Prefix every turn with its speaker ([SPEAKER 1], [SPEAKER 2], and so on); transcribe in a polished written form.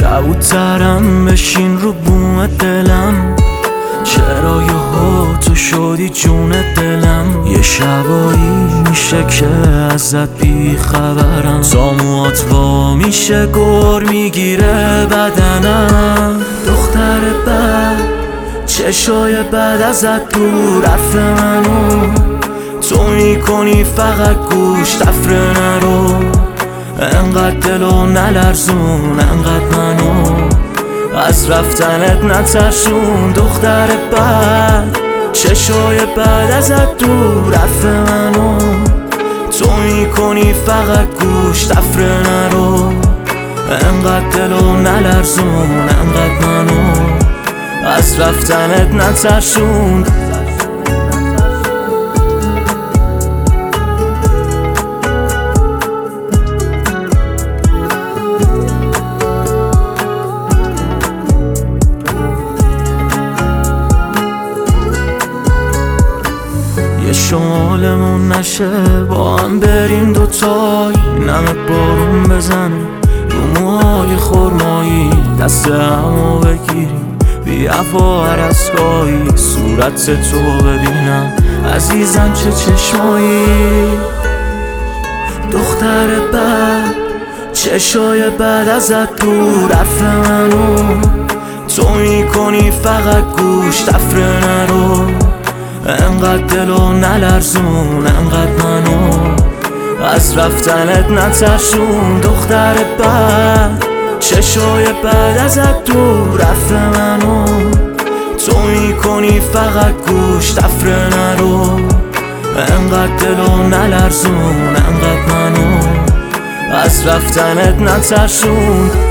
[SPEAKER 1] کبوترم بشین رو بوم دلم، چرا یهو تو شدی جون دلم. یه شبایی میشه که ازت بی خبرم، تا موهات وا میشه گر میگیره بدنم. دختر بد چشای بد ازت دور، حرف منو تو میکنی فقط گوش، تفره نرو انقدر دلو نلرزون، انقدر منو از رفتنت نترسون. دختر بد چشای بد ازت دور، حرف منو تو میکنی فقط گوش، تفره نرو انقدر دلو نلرزون، انقدر منو از رفتنت نترسون. یه شمالمون نشه با هم بریم دوتایی، نمه بارون بزنه رو موهای خرمایی، دست همو بگیریم بی هوا هر اسکایی، صورت تو ببینم عزیزم چه چشمایی. دختر بد چشای بد ازت دور، حرف منو تو میکنی فقط گوش، تفره نرو انقدر دلو نلرزون، انقدر منو از رفتنت نترسون. دختر بد چشای بد ازت دور، حرف منو تو میکنی فقط گوش، تفره نرو انقدر دلو نلرزون، انقدر منو از رفتنت نترسون.